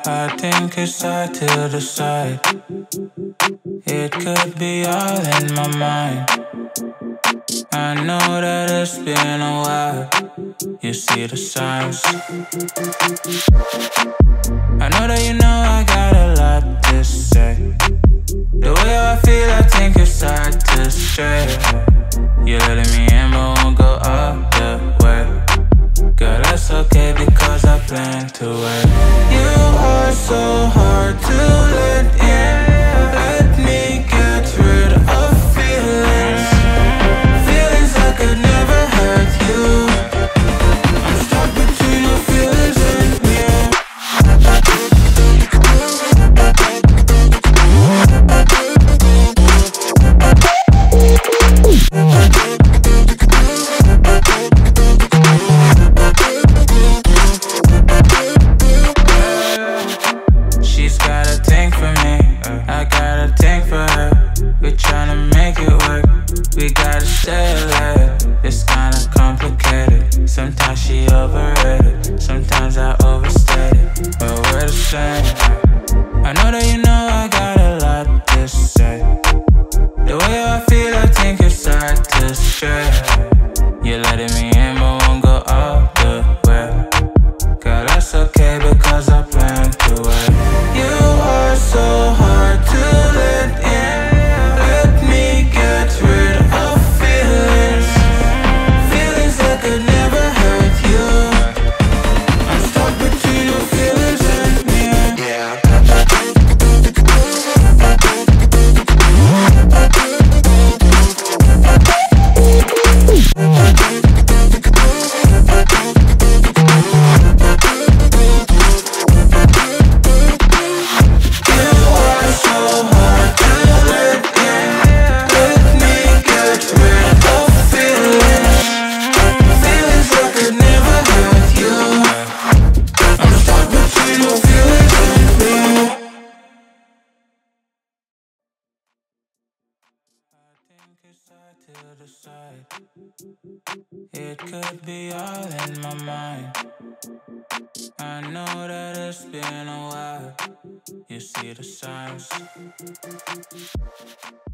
I think it's side to the side. It could be all in my mind. I know that it's been a while. You see the signs. I know that you know I got a lot to say. The way I feel, I think it's side to straight. You're letting me in, but won't go all the way. Girl, that's okay because I plan to wait. You are so hard to let in. Let me get rid of feelings. Feelings that could never hurt you. I'm stuck between your feelings and me. She's got a thing for me, I got a thing for her. We're tryna make it work, we gotta stay alive. It's kinda complicated, sometimes she overrated, sometimes I overstated, but we're the same. I know that you know I got a lot to say. The way I feel, I think it's side to straight. You're letting me in, but won't go all the way. Girl, that's okay because I plan to wait. You are so hard to let in. Let me get rid of feelings. Feelings that could never hurt you. I'm stuck between your feelings and me. Yeah. Side to the side. It could be all in my mind. I know that it's been a while. You see the signs.